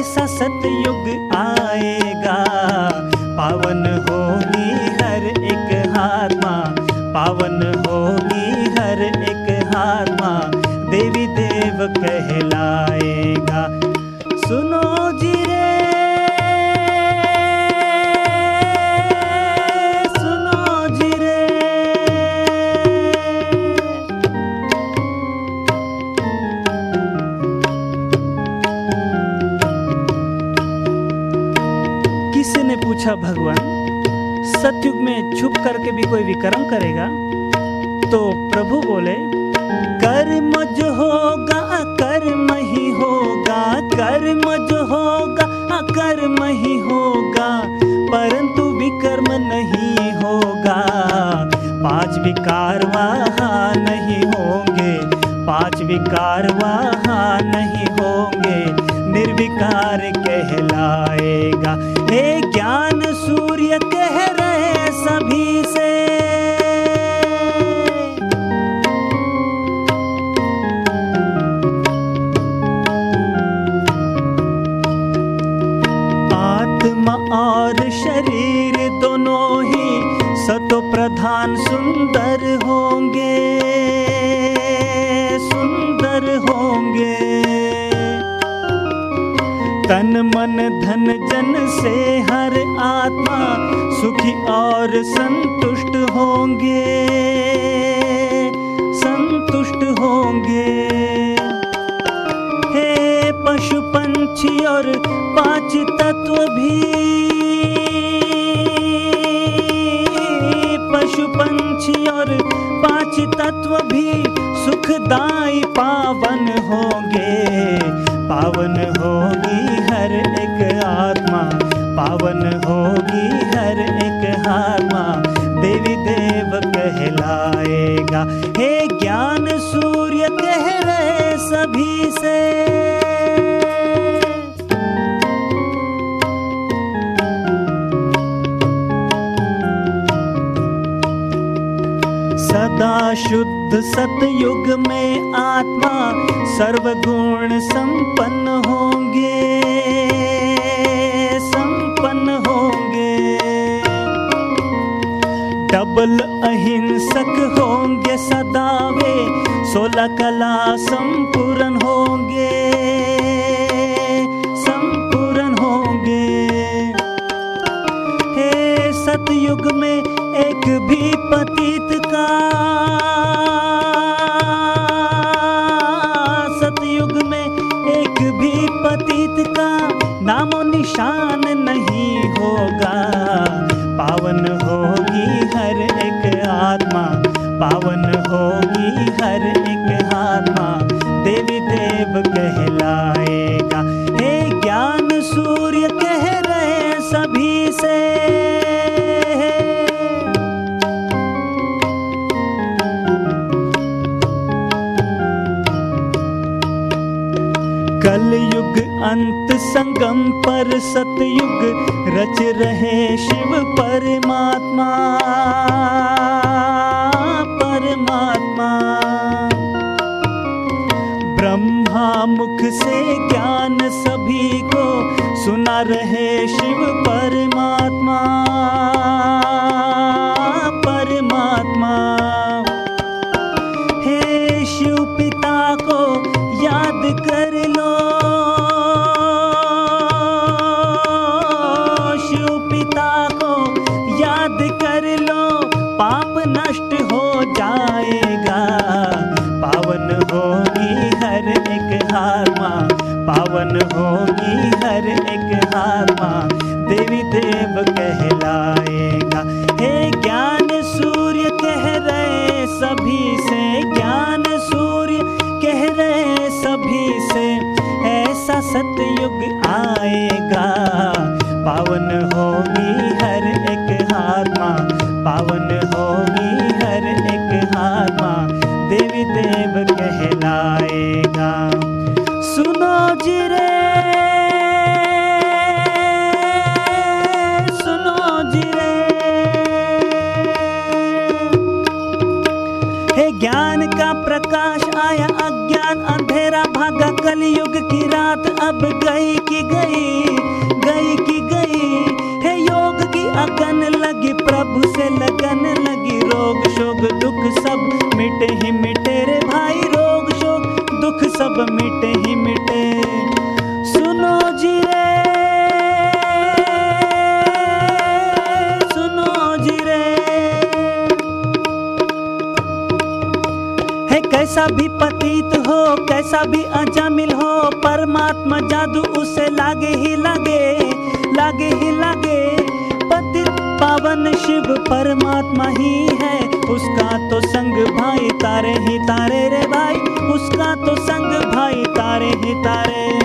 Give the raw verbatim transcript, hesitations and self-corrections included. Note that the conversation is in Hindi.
ऐसा सतयुग आएगा, पावन होगी हर एक आत्मा, पावन होगी हर एक आत्मा, देवी देव कहलाएगा। सुनो जी रे, सुनो जी रे। किसी ने पूछा, भगवान सतयुग में छुप करके भी कोई विक्रम करेगा? तो प्रभु बोले, कर्म जो होगा अकर्म ही होगा, कर्म जो होगा अकर्म ही होगा, परंतु विकर्म नहीं होगा। पांच विकार वहाँ नहीं होंगे, पांच विकार वहाँ नहीं होंगे, निर्विकार कहलाएगा। हे ज्ञान सूर्य कह रहे सभी से, आत्मा और शरीर दोनों ही सतो प्रधान सुंदर होंगे, सुंदर होंगे। तन मन धन जन से हर आत्मा सुखी और संतुष्ट होंगे, संतुष्ट होंगे। हे पशु पंछी और पांच तत्व भी, पशु पंछी और पांच तत्व भी सुखदाई पावन होंगे, पावन होगी हर एक आत्मा, पावन होगी हर एक आत्मा, देवी देव कहलाएगा। हे ज्ञान सूर्य कह रहे सभी से, सदा शुद्ध सतयुग में आत्मा सर्वगुण संपन्न होंगे, संपन्न होंगे। डबल अहिंसक होंगे सदा वे, सोलह कला संपूर्ण होंगे, संपूर्ण होंगे। हे सतयुग में एक भी पतित का, सतयुग में एक भी पतित का नामो निशान नहीं होगा। पावन होगी हर एक आत्मा, पावन होगी हर एक आत्मा, देवी देव कहलाएगा। हे ज्ञान सूर्य कह रहे सभी से, कलयुग अंत संगम पर सतयुग रच रहे शिव परमात्मा, परमात्मा। ब्रह्मा मुख से ज्ञान सभी को सुना रहे शिव परमात्मा, परमात्मा। हे शिव पिता को याद कर लो, शिव पिता को याद कर लो, पाप नष्ट हो जाएगा। पावन होगी हर एक आत्मा, पावन होगी हर एक आत्मा, देवी देव कहलाएगा। हे ज्ञान सूर्य कह रहे सभी से, ज्ञान सूर्य कह रहे सभी से, ऐसा सतयुग आएगा। पावन होगी हर एक आत्मा, पावन होगी हर एक आत्मा, देवी देव कहलाएगा। सुनो जी रे, सुनो जी रे। हे ज्ञान का प्रकाश आया, अज्ञान अंधेरा भागा, कलयुग की रात अब गई। गई की गई, गई की गई। है योग की अगन लगी, प्रभु से लगन लगी। रोग शोक दुख सब मिटे ही मिटे रे भाई, रोग शोक दुख सब मिटे ही मिटे। सुनो जी रे, सुनो जी रे। है कैसा भी पतित हो, कैसा भी अजामिल हो, परमात्मा जादू उसे लागे ही लागे, लागे ही लागे। पतित पावन शिव परमात्मा ही है, उसका तो संग भाई तारे ही तारे रे भाई, उसका तो संग भाई तारे ही तारे।